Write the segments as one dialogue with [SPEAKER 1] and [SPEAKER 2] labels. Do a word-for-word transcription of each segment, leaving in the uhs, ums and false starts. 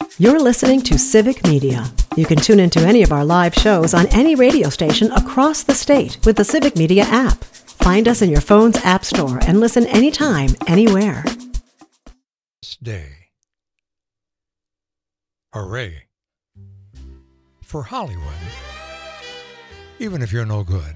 [SPEAKER 1] You're listening to Civic Media. You can tune into any of our live shows on any radio station across the state with the Civic Media app. Find us in your phone's app store and listen anytime, anywhere.
[SPEAKER 2] This day. Hooray. For Hollywood. Even if you're no good.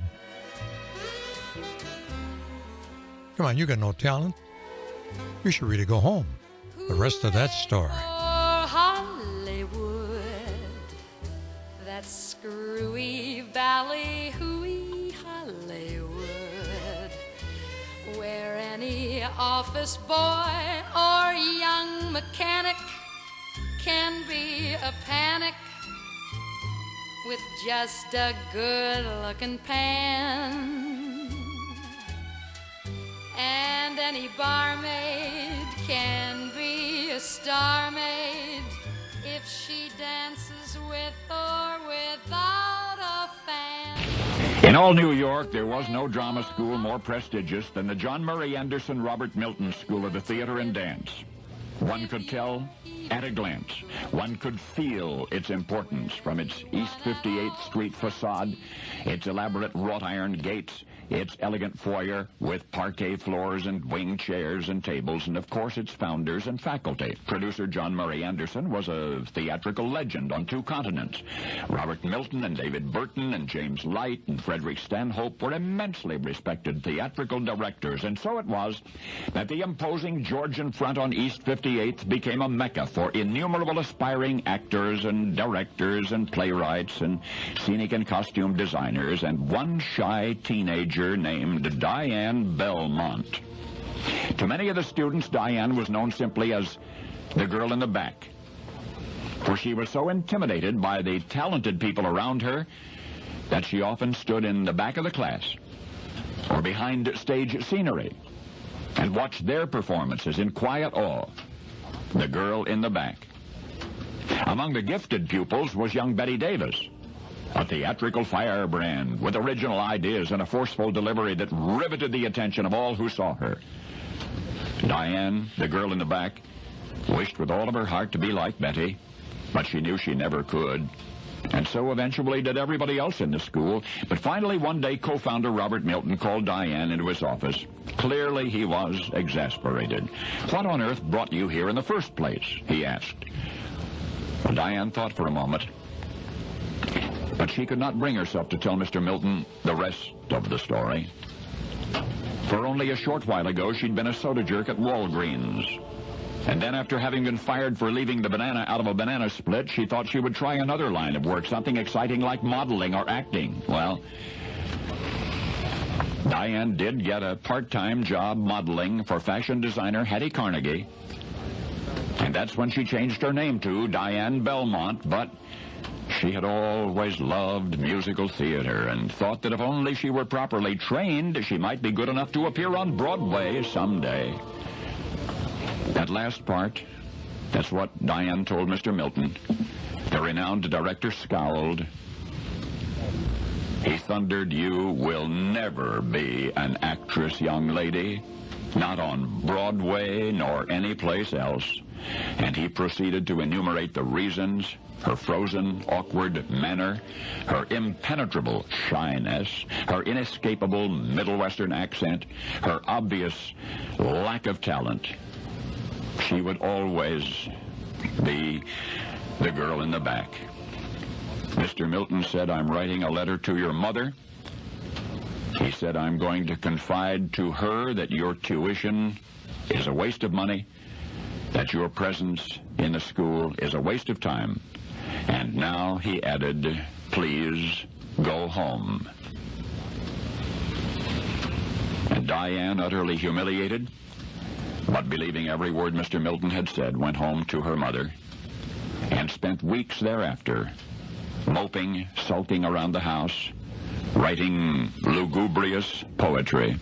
[SPEAKER 2] Come on, you got no talent. You should really go home. The rest of that story.
[SPEAKER 3] Oh, Hollywood, that screwy ballyhooey Hollywood, where any office boy or young mechanic can be a panic with just a good-looking pan. And any barmaid can be a star maid if she dances with or without a fan.
[SPEAKER 4] In all New York, there was no drama school more prestigious than the John Murray Anderson Robert Milton School of the Theater and Dance. One could tell at a glance. One could feel its importance from its East fifty-eighth Street facade, its elaborate wrought iron gates, its elegant foyer with parquet floors and wing chairs and tables, and of course its founders and faculty. Producer John Murray Anderson was a theatrical legend on two continents. Robert Milton and David Burton and James Light and Frederick Stanhope were immensely respected theatrical directors, and so it was that the imposing Georgian front on East fifty-eighth became a mecca for innumerable aspiring actors and directors and playwrights and scenic and costume designers, and one shy teenager named Diane Belmont. To many of the students, Diane was known simply as the girl in the back, for she was so intimidated by the talented people around her that she often stood in the back of the class or behind stage scenery and watched their performances in quiet awe. The girl in the back. Among the gifted pupils was young Betty Davis, a theatrical firebrand with original ideas and a forceful delivery that riveted the attention of all who saw her. Diane, the girl in the back, wished with all of her heart to be like Betty, but she knew she never could. And so eventually did everybody else in the school. But finally one day co-founder Robert Milton called Diane into his office. Clearly he was exasperated. "What on earth brought you here in the first place?" he asked. Well, Diane thought for a moment, but she could not bring herself to tell Mister Milton the rest of the story. For only a short while ago, she'd been a soda jerk at Walgreens. And then after having been fired for leaving the banana out of a banana split, she thought she would try another line of work, something exciting like modeling or acting. Well, Diane did get a part-time job modeling for fashion designer Hattie Carnegie. And that's when she changed her name to Diane Belmont, but she had always loved musical theater and thought that if only she were properly trained, she might be good enough to appear on Broadway someday. That last part, that's what Diane told Mister Milton. The renowned director scowled. He thundered, "You will never be an actress, young lady. Not on Broadway nor any place else." And he proceeded to enumerate the reasons: her frozen, awkward manner, her impenetrable shyness, her inescapable Middle Western accent, her obvious lack of talent. She would always be the girl in the back. Mister Milton said, "I'm writing a letter to your mother." He said, "I'm going to confide to her that your tuition is a waste of money, that your presence in the school is a waste of time. And now," he added, "please go home." And Diane, utterly humiliated, but believing every word Mister Milton had said, went home to her mother and spent weeks thereafter moping, sulking around the house, writing lugubrious poetry.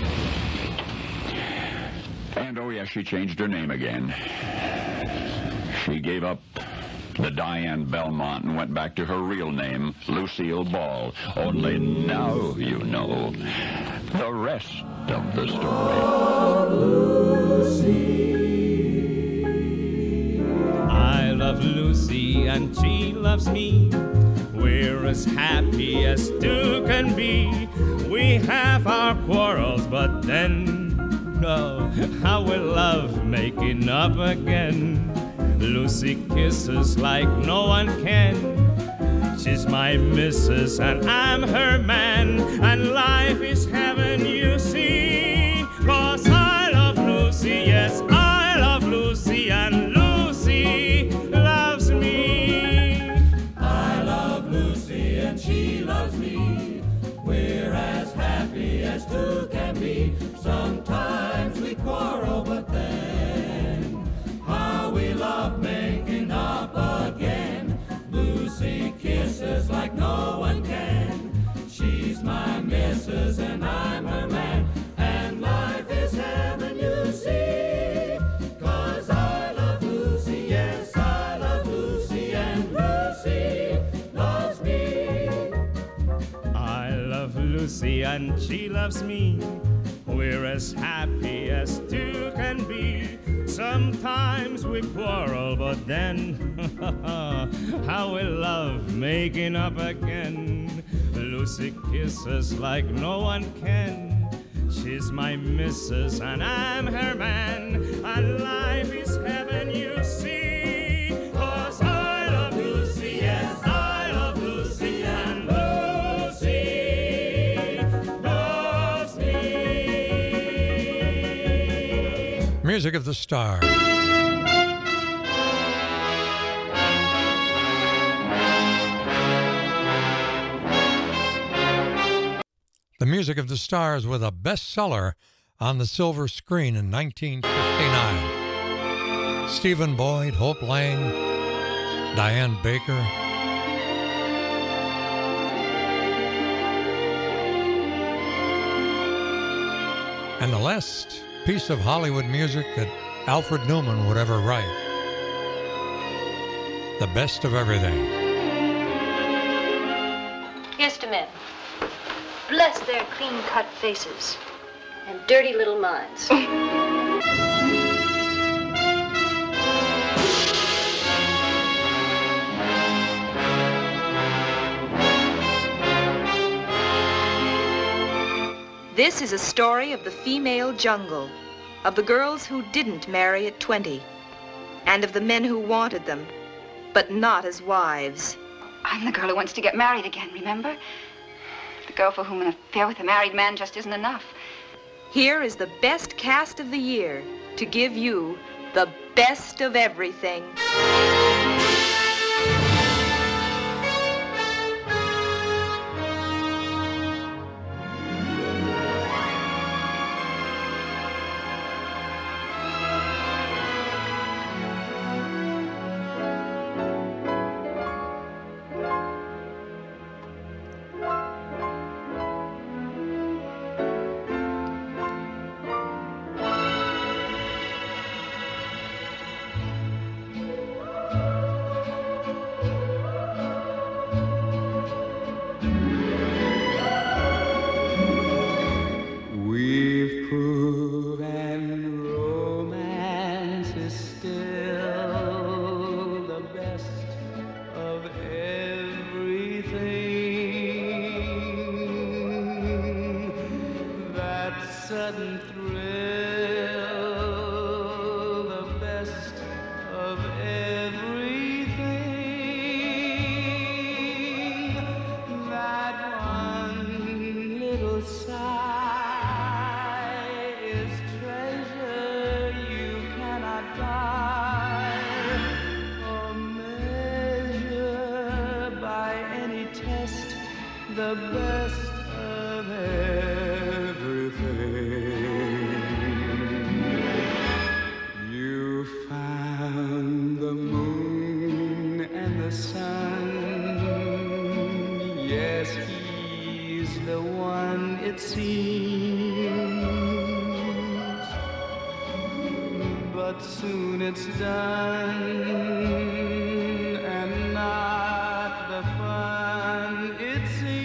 [SPEAKER 4] And, oh yes, she changed her name again. She gave up the Diane Belmont and went back to her real name, Lucille Ball. Only now you know the rest of the story.
[SPEAKER 5] I love love Lucy and she loves me. We're as happy as two can be. We have our quarrels, but then, oh, how we love making up again. Lucy kisses like no one can. She's my missus and I'm her man, and life is heaven, you see. 'Cause I love Lucy, yes, I love Lucy, and Lucy loves me.
[SPEAKER 6] I love Lucy and she loves me. We're as happy as two can be. Sometimes we quarrel, but then how we love making up again. Lucy kisses like no one can. She's my missus and I'm her man, and life is heaven, you see. 'Cause I love Lucy, yes, I love Lucy, and Lucy loves me.
[SPEAKER 5] I love Lucy and she loves me. We're as happy as two can be. Sometimes we quarrel, but then how we love making up again. Lucy kisses like no one can. She's my missus and I'm her man, and life is heaven, you see. 'Cause I love Lucy, yes, I love Lucy, and Lucy loves me.
[SPEAKER 2] Music of the Stars. The Music of the Stars with a bestseller on the silver screen in nineteen fifty-nine. Stephen Boyd, Hope Lang, Diane Baker. And the last piece of Hollywood music that Alfred Newman would ever write. The Best of Everything.
[SPEAKER 7] Here's to men. Bless their clean-cut faces and dirty little minds.
[SPEAKER 8] This is a story of the female jungle, of the girls who didn't marry at twenty, and of the men who wanted them, but not as wives.
[SPEAKER 9] I'm the girl who wants to get married again, remember? The girl for whom an affair with a married man just isn't enough.
[SPEAKER 8] Here is the best cast of the year to give you the best of everything.
[SPEAKER 6] The best of everything. You found the moon and the sun. Yes, he's the one, it seems. But soon it's done, and not the fun it seems.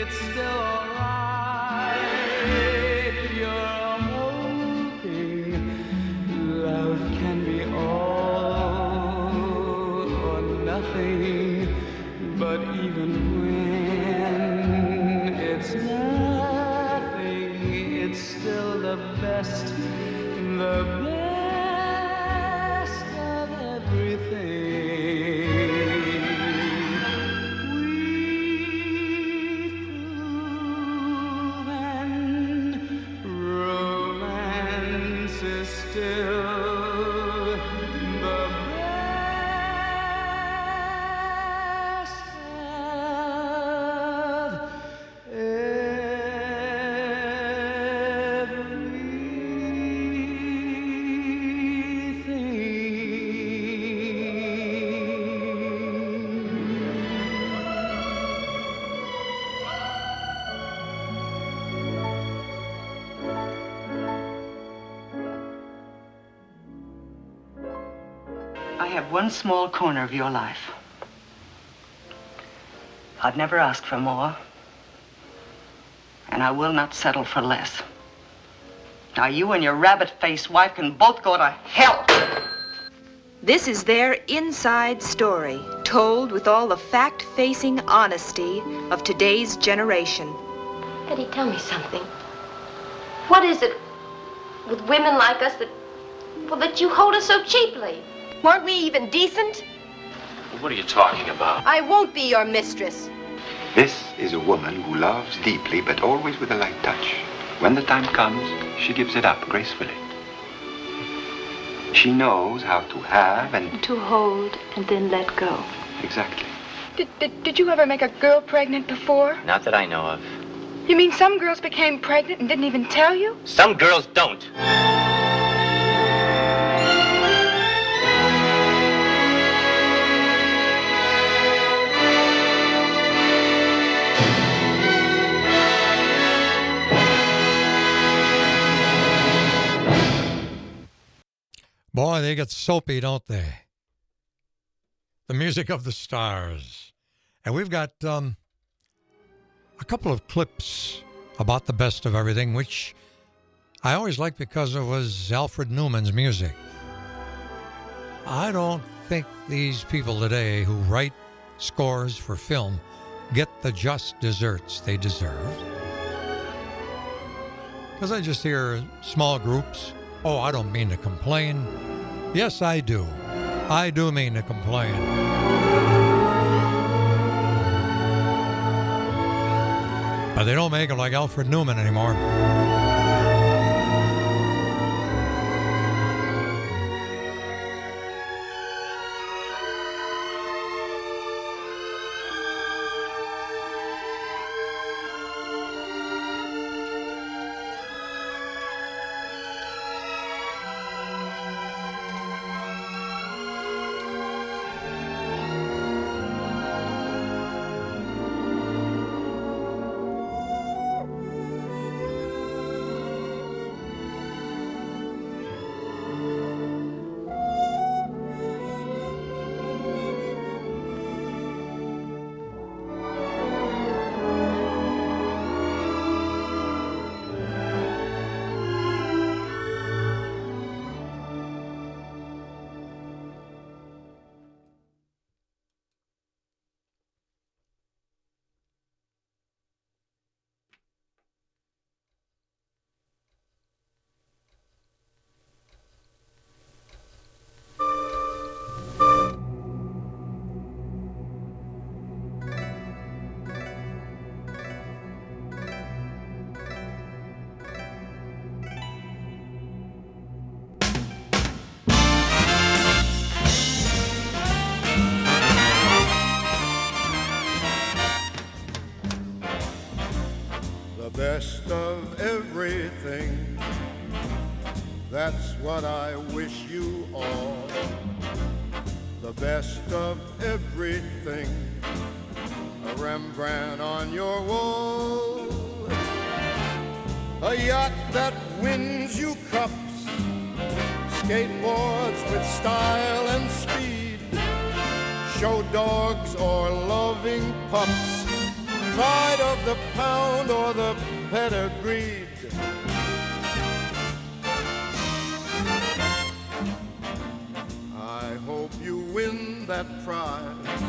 [SPEAKER 10] it's still alright. You're hoping love can be all or nothing, but even when it's nothing, it's still the best, the best of everything.
[SPEAKER 11] I have one small corner of your life. I've never asked for more, and I will not settle for less. Now you and your rabbit-faced wife can both go to hell.
[SPEAKER 8] This is their inside story, told with all the fact-facing honesty of today's generation.
[SPEAKER 7] Eddie, tell me something. What is it with women like us that, well, that you hold us so cheaply?
[SPEAKER 12] Weren't we even decent?
[SPEAKER 13] What are you talking about?
[SPEAKER 12] I won't be your mistress.
[SPEAKER 14] This is a woman who loves deeply, but always with a light touch. When the time comes, she gives it up gracefully. She knows how to have and...
[SPEAKER 7] To hold and then let go.
[SPEAKER 14] Exactly.
[SPEAKER 9] Did, did, did you ever make a girl pregnant before?
[SPEAKER 13] Not that I know of.
[SPEAKER 9] You mean some girls became pregnant and didn't even tell you?
[SPEAKER 13] Some girls don't.
[SPEAKER 2] Boy, they get soapy, don't they? The music of the stars. And we've got um, a couple of clips about the best of everything, which I always liked because it was Alfred Newman's music. I don't think these people today who write scores for film get the just desserts they deserve. Because I just hear small groups. Oh, I don't mean to complain. Yes, I do. I do mean to complain. But they don't make them like Alfred Newman anymore.
[SPEAKER 15] Best of everything, that's what I wish you all. The best of everything, a Rembrandt on your wall, a yacht that wins you cups, skateboards with style and speed, show dogs or loving pups. pride of the pound or the pedigreed. I hope you win that prize,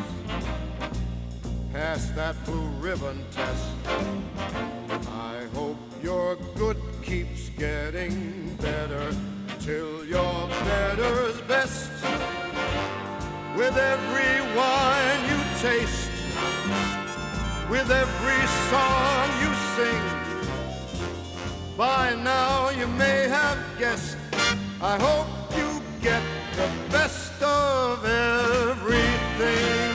[SPEAKER 15] pass that blue ribbon test. I hope your good keeps getting better till your better's best. With every wine you taste, with every song you sing, by now you may have guessed, I hope you get the best of everything.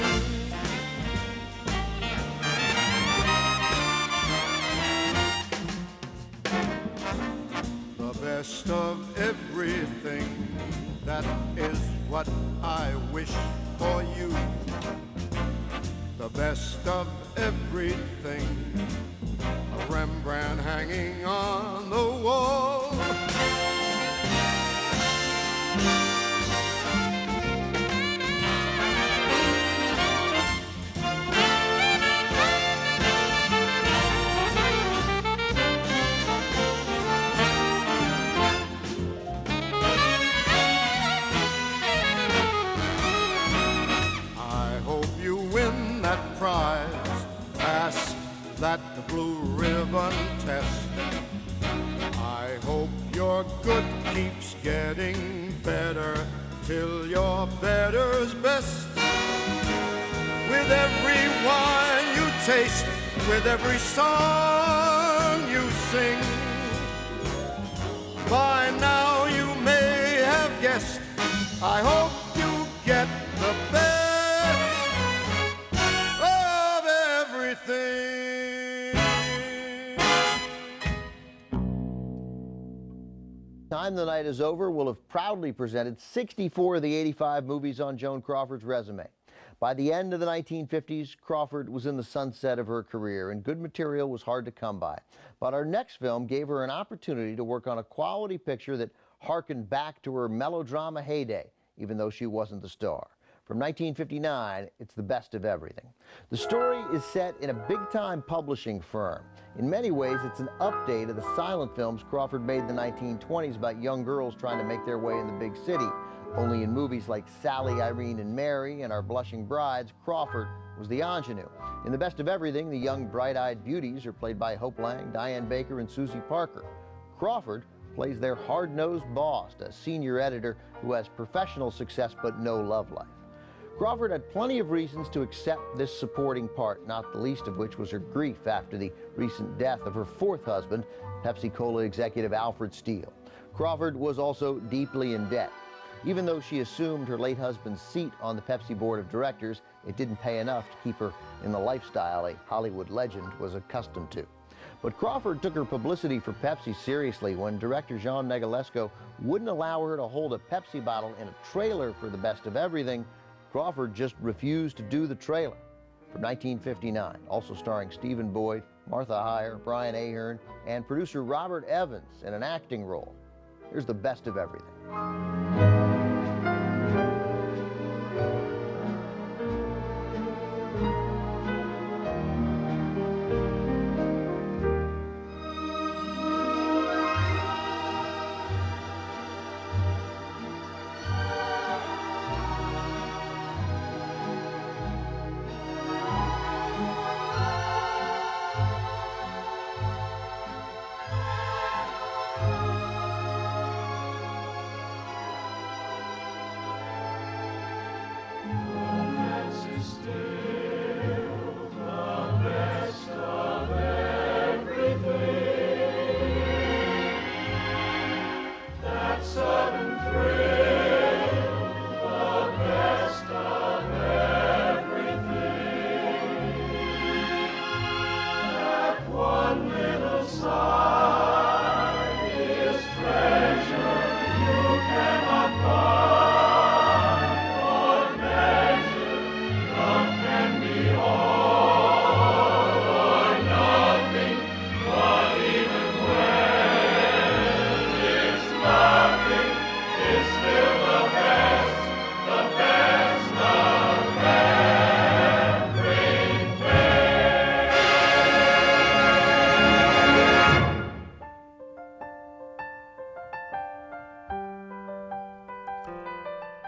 [SPEAKER 15] The best of everything, that is what I wish for you. The best of everything, a Rembrandt hanging on the wall. Prize, pass that blue ribbon test. I hope your good keeps getting better till your better's best. With every wine you taste, with every song you sing, by now you may have guessed, I hope you get the best.
[SPEAKER 16] Time the Night Is Over will have proudly presented sixty-four of the eighty-five movies on Joan Crawford's resume. By the end of the nineteen fifties, Crawford was in the sunset of her career, and good material was hard to come by. But our next film gave her an opportunity to work on a quality picture that harkened back to her melodrama heyday, even though she wasn't the star. From nineteen fifty-nine, it's The Best of Everything. The story is set in a big-time publishing firm. In many ways, it's an update of the silent films Crawford made in the nineteen twenties about young girls trying to make their way in the big city. Only in movies like Sally, Irene, and Mary and Our Blushing Brides, Crawford was the ingenue. In The Best of Everything, the young bright-eyed beauties are played by Hope Lang, Diane Baker, and Susie Parker. Crawford plays their hard-nosed boss, a senior editor who has professional success but no love life. Crawford had plenty of reasons to accept this supporting part, not the least of which was her grief after the recent death of her fourth husband, Pepsi-Cola executive Alfred Steele. Crawford was also deeply in debt. Even though she assumed her late husband's seat on the Pepsi board of directors, it didn't pay enough to keep her in the lifestyle a Hollywood legend was accustomed to. But Crawford took her publicity for Pepsi seriously when director Jean Negulesco wouldn't allow her to hold a Pepsi bottle in a trailer for The Best of Everything. Crawford just refused to do the trailer. From nineteen fifty-nine, also starring Stephen Boyd, Martha Heyer, Brian Ahern, and producer Robert Evans in an acting role. Here's The Best of Everything.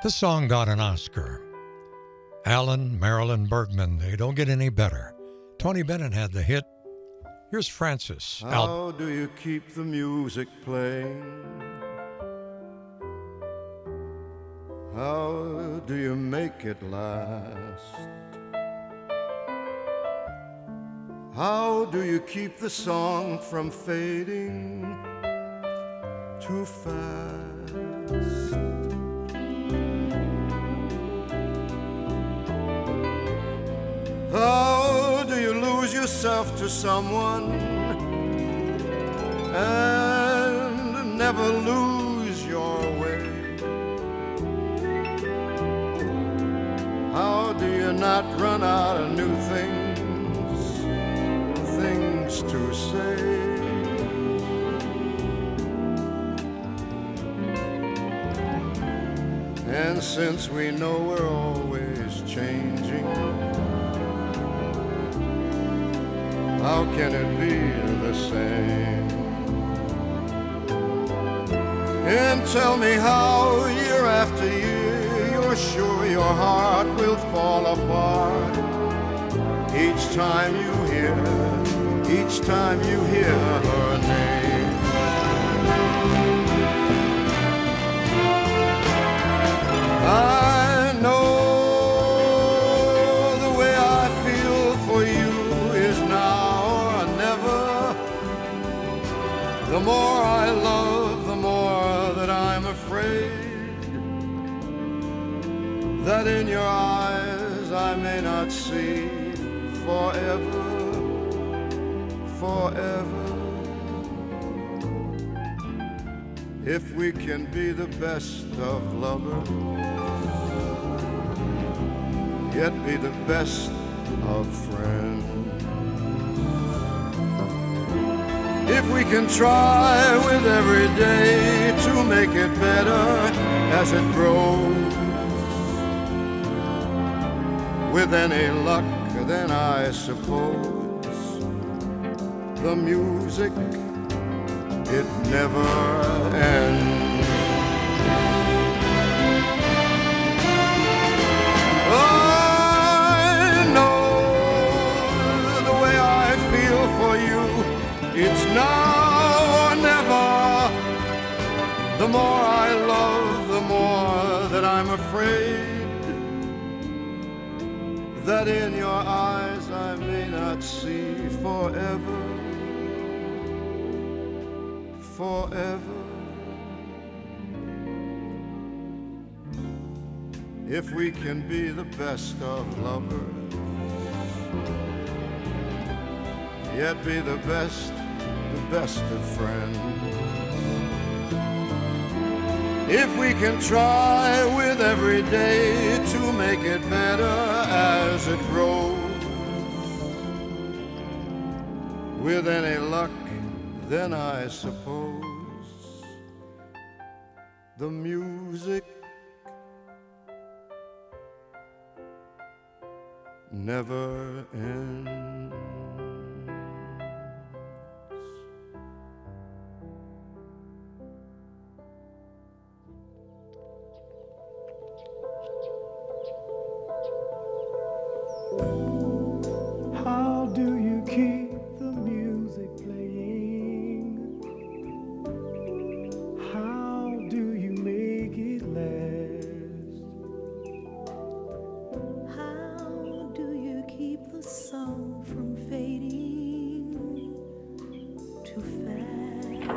[SPEAKER 2] This song got an Oscar. Alan, Marilyn Bergman, they don't get any better. Tony Bennett had the hit. Here's Francis.
[SPEAKER 15] How
[SPEAKER 2] Al-
[SPEAKER 15] do you keep the music playing? How do you make it last? How do you keep the song from fading too fast? How do you lose yourself to someone and never lose your way? How do you not run out of new things, things to say? And since we know we're always changing, how can it be the same? And tell me how year after year you're sure your heart will fall apart each time you hear, each time you hear her name. I know the way I feel for you is now or never. The more I love, the more that I'm afraid that in your eyes I may not see forever, forever. If we can be the best of lovers, yet be the best of friends. If we can try with every day to make it better as it grows, with any luck, then I suppose the music, it never ends. I know the way I feel for you, it's now or never. The more I love, the more that I'm afraid that in your eyes I may not see forever, forever. If we can be the best of lovers, yet be the best, the best of friends. If we can try with every day to make it better as it grows, with any luck, then I suppose the music never ends.
[SPEAKER 10] How do you keep the music playing? How do you make it last?
[SPEAKER 17] How do you keep the song from fading too fast?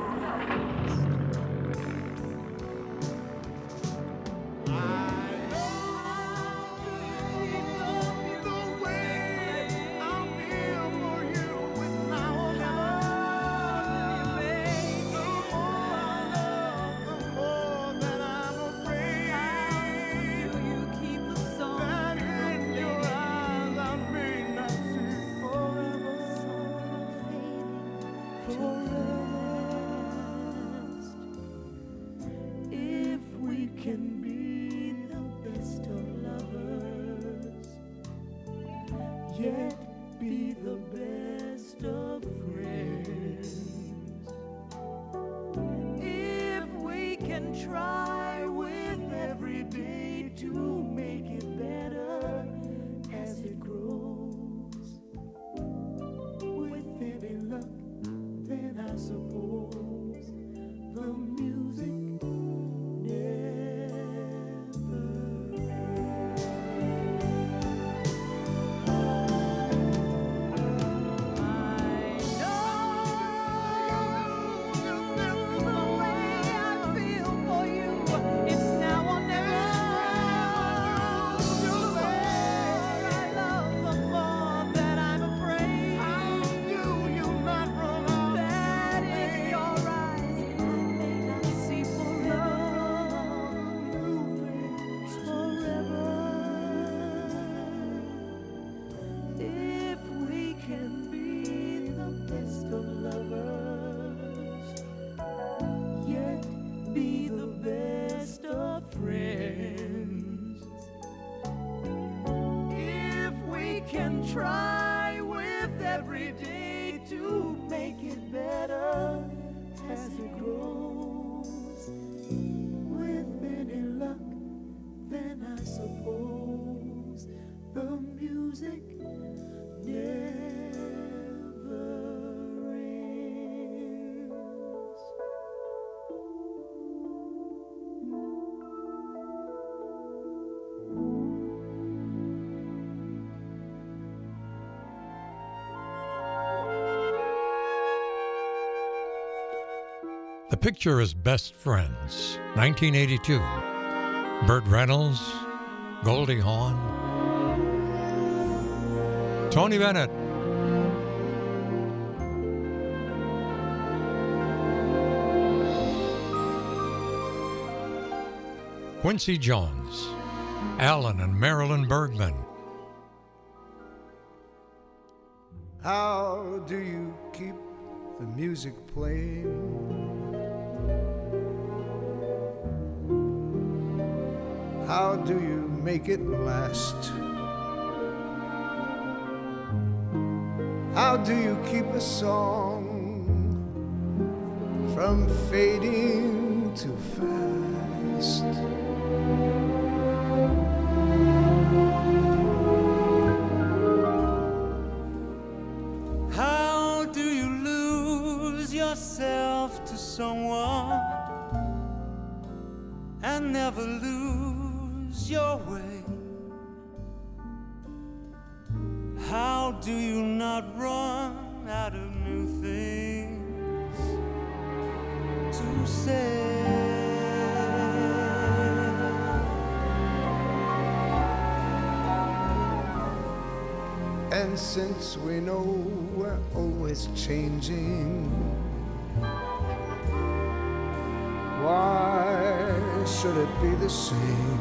[SPEAKER 17] If we can be the best of lovers, yet be the best of friends. If we can try with every day
[SPEAKER 2] picture is Best Friends, nineteen eighty-two. Burt Reynolds, Goldie Hawn, Tony Bennett. Quincy Jones, Alan and Marilyn Bergman.
[SPEAKER 10] How do you keep the music playing? How do you make it last? How do you keep a song from fading too fast?
[SPEAKER 17] How do you lose yourself to someone and never lose your way? How do you not run out of new things to say?
[SPEAKER 10] And since we know we're always changing, why should it be the same?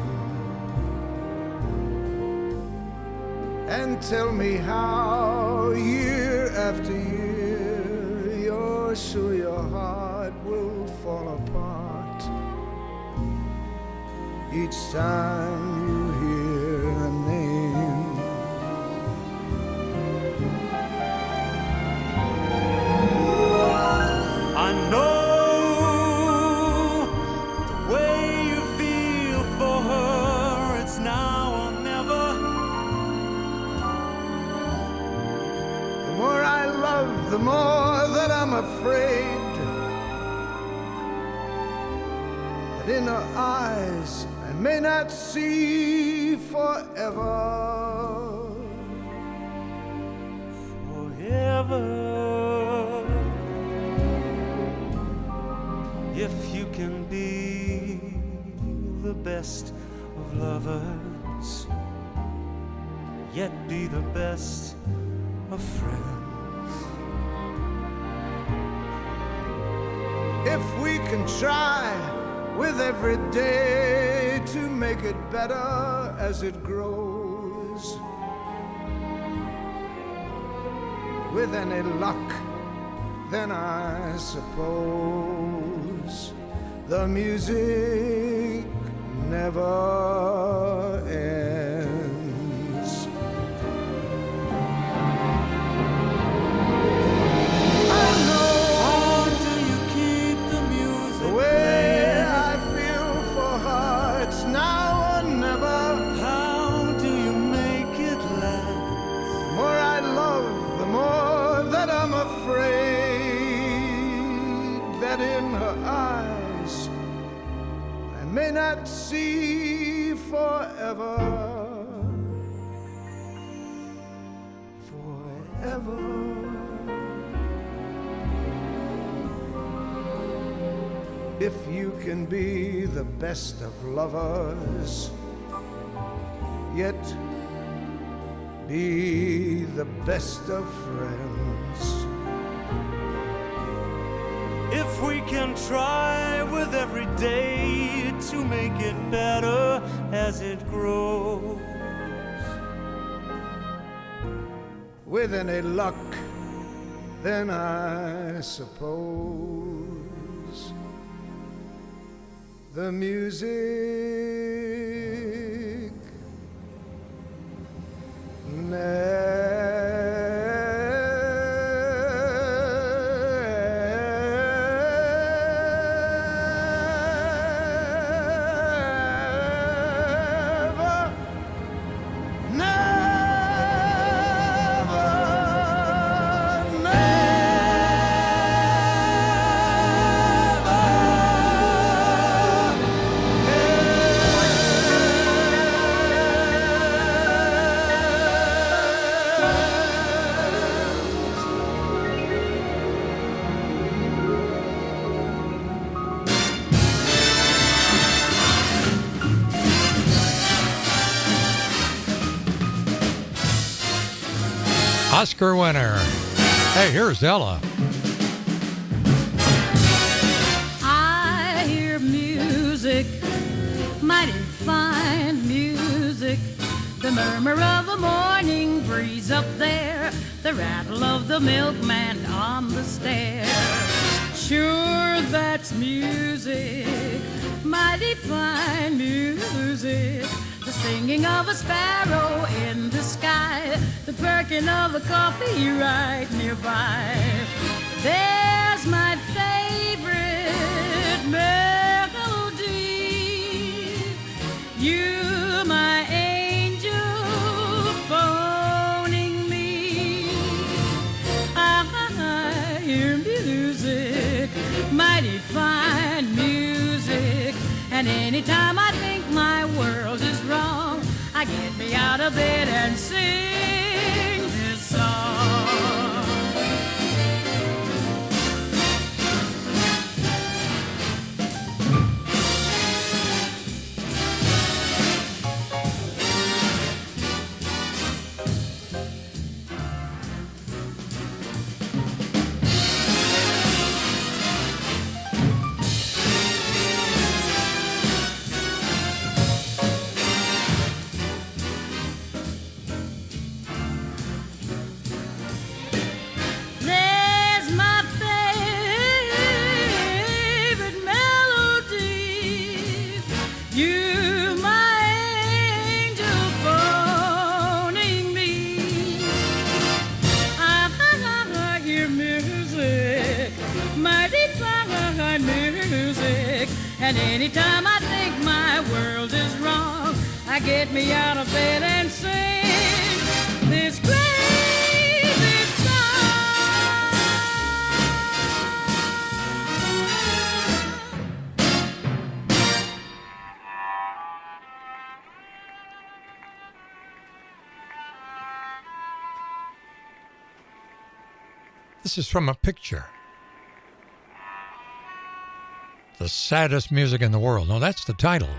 [SPEAKER 10] And tell me how, year after year, you're sure your heart will fall apart each time you hear a name.
[SPEAKER 17] I know the way you feel for her, it's now or never.
[SPEAKER 10] The more I love, the more that I'm afraid that in her eyes I may not see forever.
[SPEAKER 17] Forever. If you can be the best of lovers, yet be the best of friends.
[SPEAKER 10] If we can try with every day to make it better as it grows, with any luck, then I suppose the music never ends. I know.
[SPEAKER 17] How do you keep the music
[SPEAKER 10] The way I feel for her, it's now or never.
[SPEAKER 17] How do you make it last?
[SPEAKER 10] The more I love, the more that I'm afraid that in her eyes I may not see forever. Forever. If you can be the best of lovers, yet be the best of friends.
[SPEAKER 17] If we can try with every day to make it better as it grows,
[SPEAKER 10] With any luck, then I suppose the music
[SPEAKER 2] Oscar winner. Hey, here's Ella.
[SPEAKER 18] I hear music, mighty fine music. The murmur of the morning breeze up there, the rattle of the milkman on the stair. Sure, that's music, mighty fine music. The singing of a sparrow in the sky, the perking of a coffee right nearby. There's my favorite melody. You, my angel, phoning me. I hear music, mighty fine music. And anytime I think my world is wrong, I get me out of bed and sing this song. And anytime I think my world is wrong, I get me out of bed and sing this crazy song.
[SPEAKER 2] This is from a picture. The saddest music in the world. No, that's the title.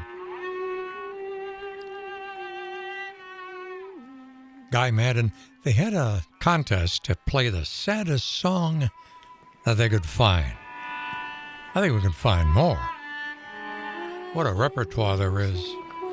[SPEAKER 2] Guy Madden, they had a contest to play the saddest song that they could find. I think we can find more. What a repertoire there is.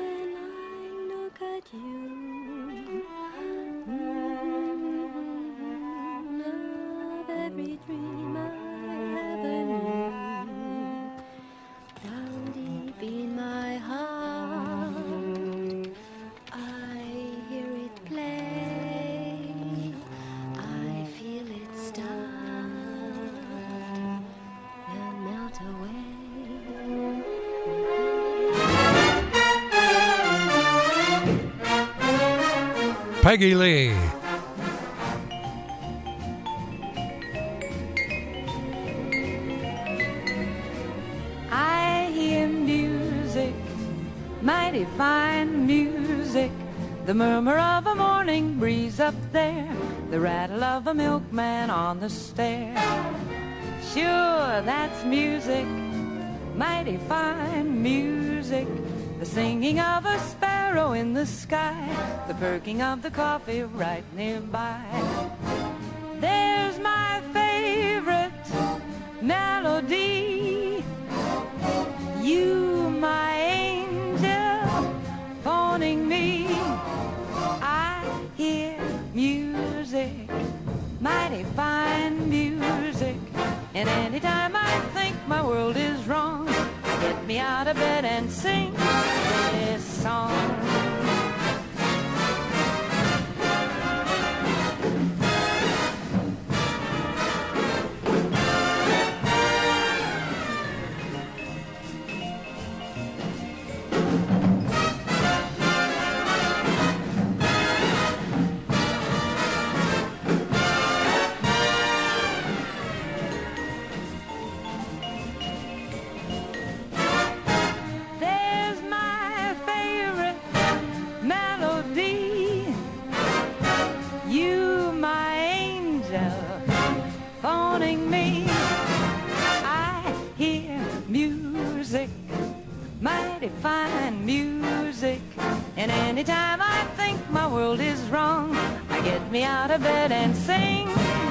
[SPEAKER 2] Peggy Lee.
[SPEAKER 19] I hear music, mighty fine music, the murmur of a morning breeze up there, the rattle of a milkman on the stair. Sure, that's music, mighty fine music, the singing of a sparrow in the sky, the perking of the coffee right nearby. There's my favorite melody. You, my angel, phoning me. I hear music, mighty fine music, and anytime I think my world is wrong, get me out of bed and sing this song. Fine music, and anytime I think my world is wrong, I get me out of bed and sing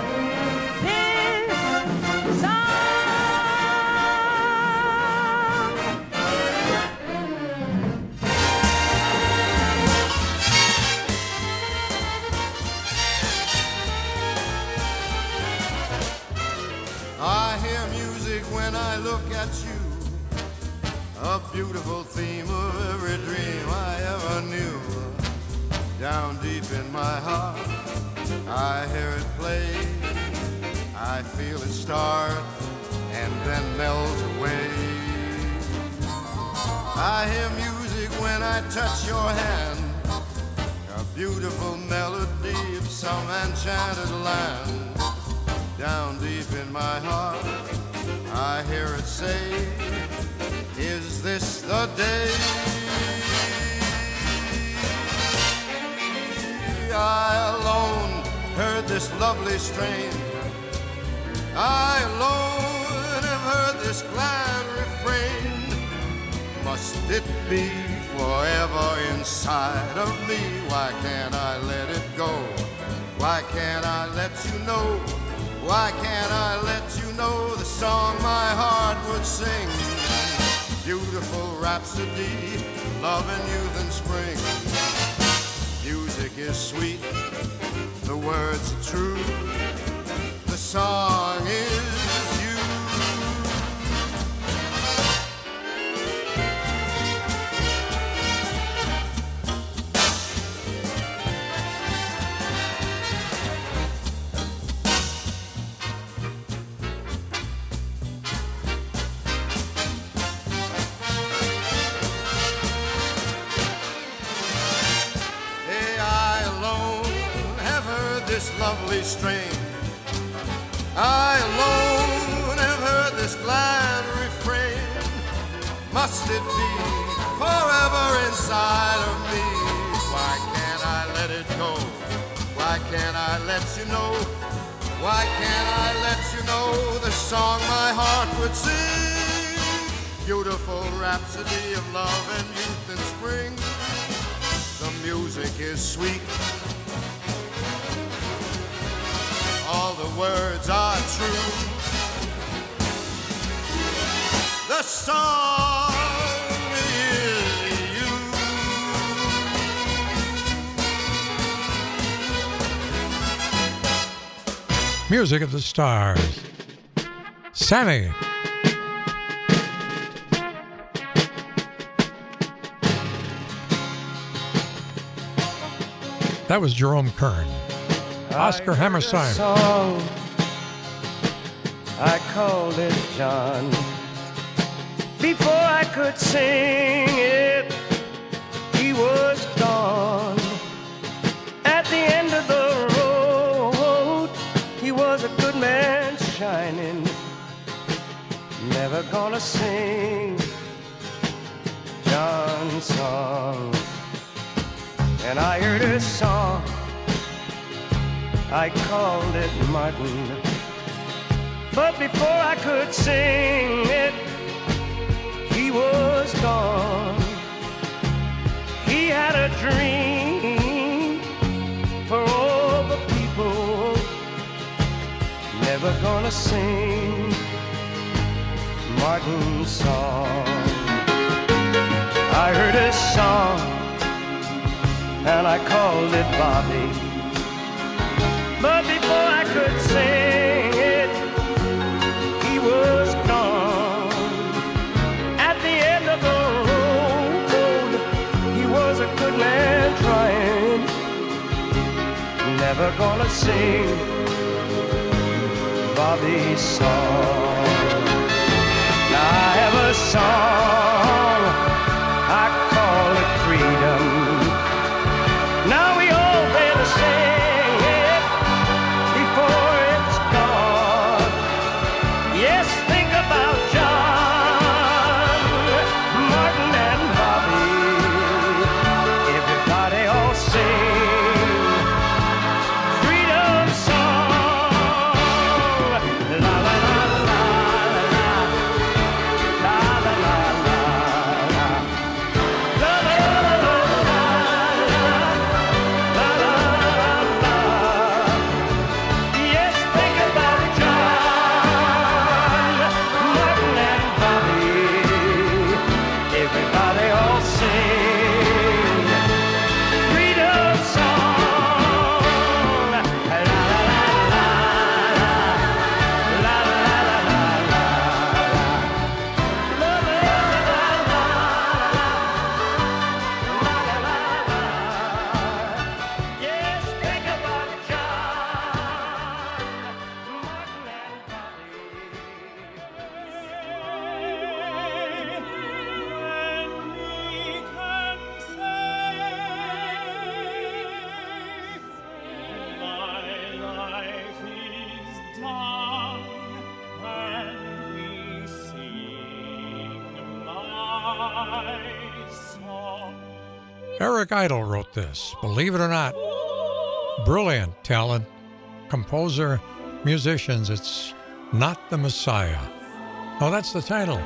[SPEAKER 19] this song.
[SPEAKER 15] I hear music when I look at you, a beautiful theme of every dream I ever knew. Down deep in my heart, I hear it play. I feel it start and then melt away. I hear music when I touch your hand, a beautiful melody of some enchanted land. Down deep in my heart, I hear it say, is this the day? I alone heard this lovely strain. I alone have heard this glad refrain. Must it be forever inside of me? Why can't I let it go? Why can't I let you know? Why can't I let you know the song my heart would sing? Beautiful rhapsody, love and youth and spring. Music is sweet, the words are true, the song is you. Lovely strain. I alone have heard this glad refrain. Must it be forever inside of me? Why can't I let it go? Why can't I let you know? Why can't I let you know the song my heart would sing? Beautiful rhapsody of love and youth and spring. The music is sweet, all the words are true. The song is you.
[SPEAKER 2] Music of the Stars. Sammy. That was Jerome Kern. Oscar Hammerstein.
[SPEAKER 17] Song, I called it John. Before I could sing it, he was gone. At the end of the road, he was a good man shining. Never gonna sing John's song. And I heard his song, I called it Martin. But before I could sing it, he was gone. He had a dream for all the people. Never gonna sing Martin's song. I heard his song and I called it Bobby. But before I could sing it, he was gone. At the end of the road, he was a good man trying. Never gonna sing Bobby's song. Now I have a song, I call it Freedom. Now we all better sing before it's gone. Yes, think about John, Martin and Bobby. Everybody all sing freedom song. La la la la la la la la la.
[SPEAKER 2] Eric Idle wrote this, believe it or not. Brilliant talent, composer, musicians. It's Not the Messiah. Oh, that's the title.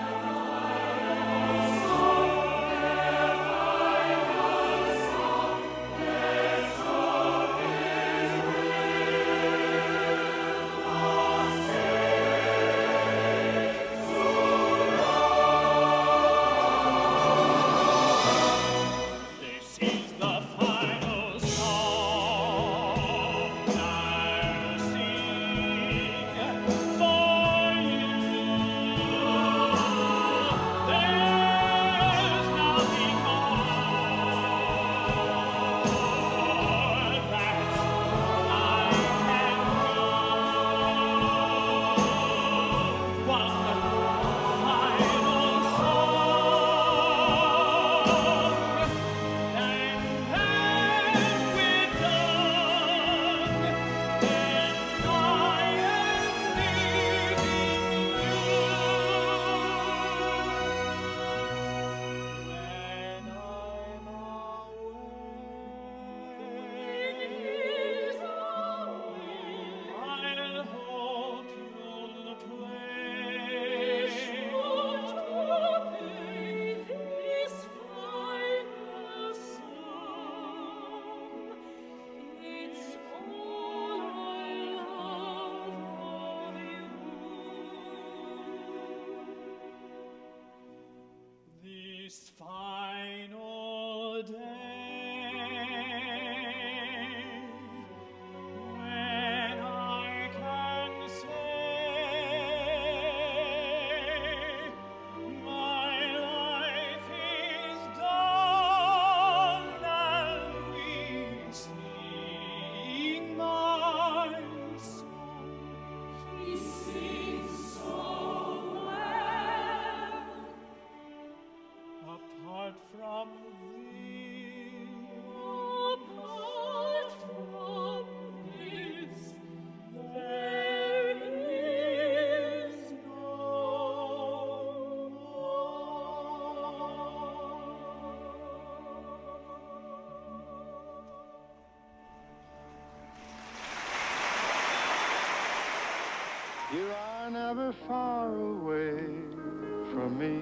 [SPEAKER 15] You are never far away from me.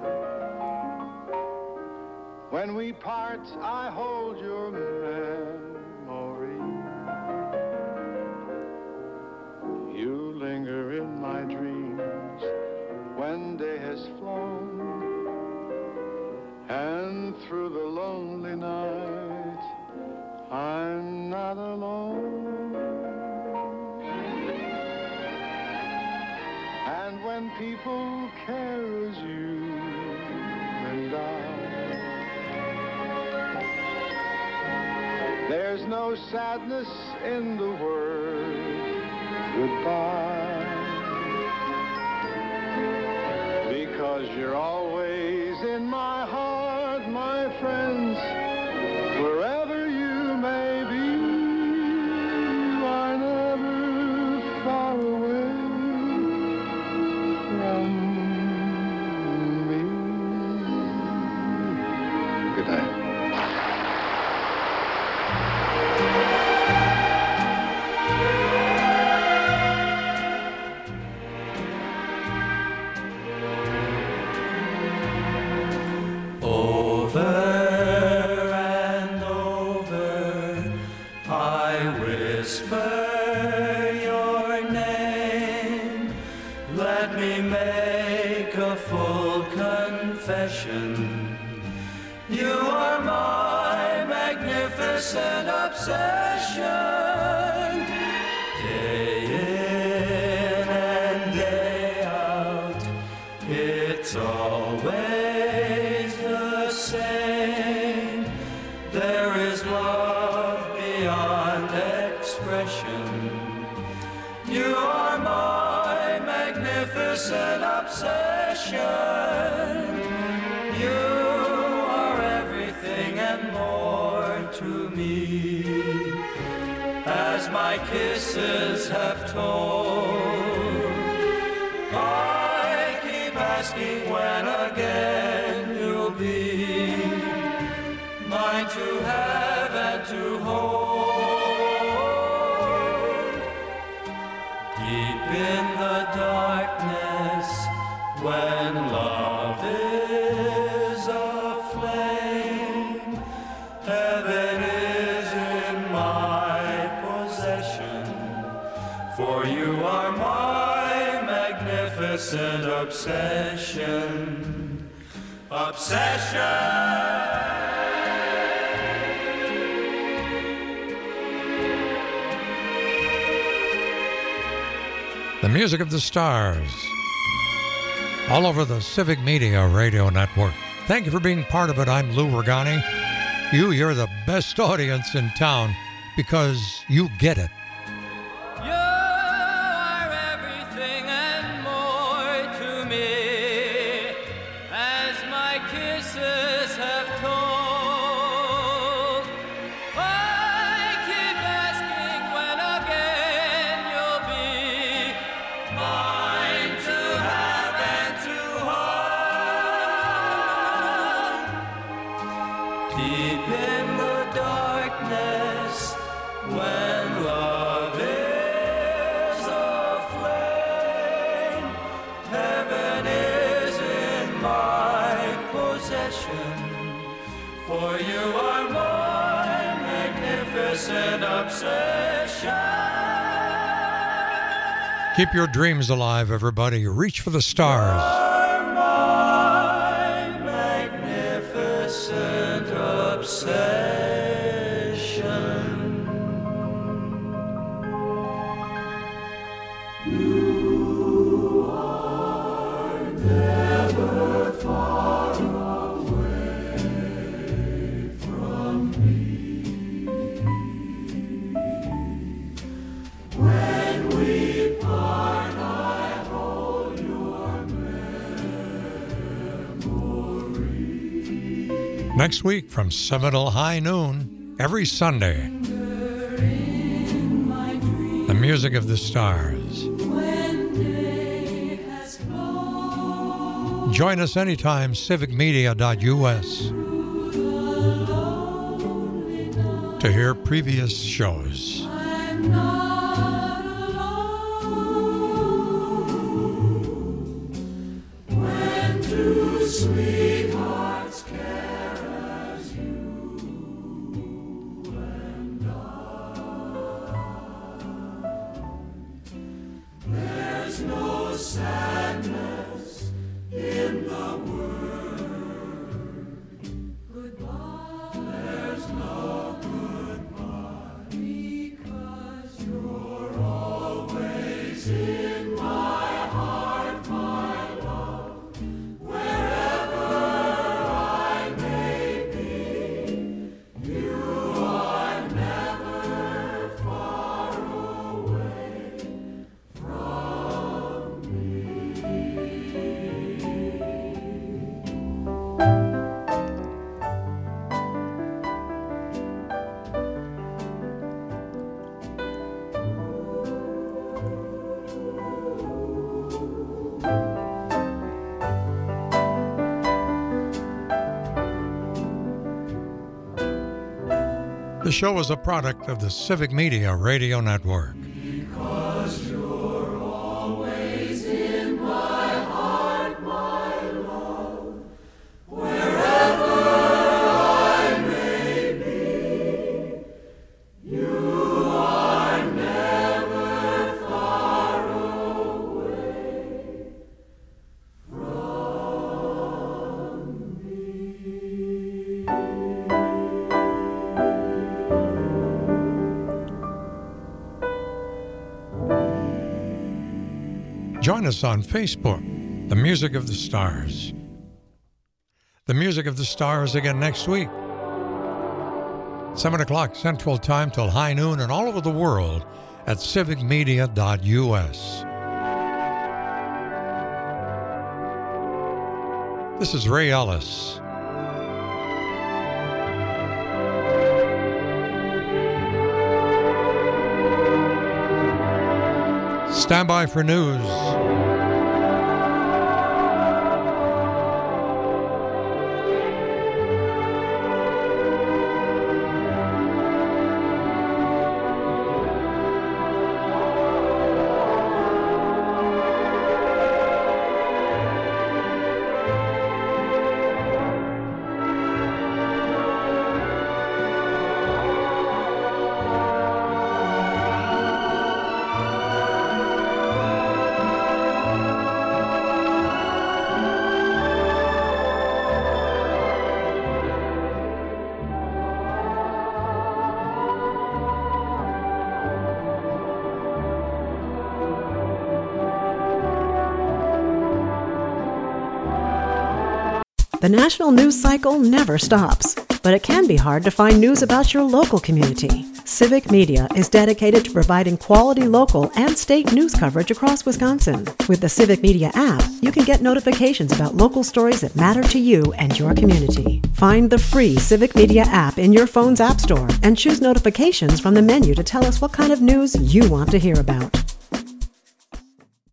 [SPEAKER 15] When we part, I hold your memory. You linger in my dreams when day has flown, and through the lonely night, I'm not alone. And when people care as you and I, there's no sadness in the word goodbye, because you're always in my heart, my friends, wherever you may be. You are never far away from me. Good night.
[SPEAKER 6] You are my magnificent obsession. Day in and day out, it's always the same. There is love beyond expression. You are my magnificent obsession. As my kisses have told, I keep asking when again you'll be
[SPEAKER 17] when love is aflame. Heaven is in my possession, for you are my magnificent obsession. Obsession.
[SPEAKER 2] The music of the stars, all over the Civic Media Radio Network. Thank you for being part of it. I'm Lou Regani. You, you're the best audience in town because you get it.
[SPEAKER 17] You are everything and more to me, as my kisses have told. I keep asking when again you'll be mine to have and to hold. Deep in the darkness, when love is aflame, heaven is in my possession, for you are my magnificent obsession.
[SPEAKER 2] Keep your dreams alive, everybody. Reach for the stars.
[SPEAKER 17] My magnificent obsession. You are never far away from me. When we part, I hold your memory.
[SPEAKER 2] Next week from seven till high noon, every Sunday, the music of the stars.
[SPEAKER 17] When day has flown
[SPEAKER 2] Join us anytime, civic media dot U S, to hear previous shows.
[SPEAKER 17] I'm not alone. When two sweethearts care as you and I, there's no sadness in the world. Goodbye. There's no goodbye, because you're always in my heart, my love. Wherever I may be, you are never far away from me.
[SPEAKER 2] The show is a product of the Civic Media Radio Network.
[SPEAKER 17] Because you're always in my heart, my love. Wherever I may be, you are never far away from me.
[SPEAKER 2] Join us on Facebook, The Music of the Stars. The Music of the Stars again next week. seven o'clock Central Time till high noon and all over the world at civic media dot U S. This is Ray Ellis. Stand by for news.
[SPEAKER 1] The national news cycle never stops, but it can be hard to find news about your local community. Civic Media is dedicated to providing quality local and state news coverage across Wisconsin. With the Civic Media app, you can get notifications about local stories that matter to you and your community. Find the free Civic Media app in your phone's app store and choose notifications from the menu to tell us what kind of news you want to hear about.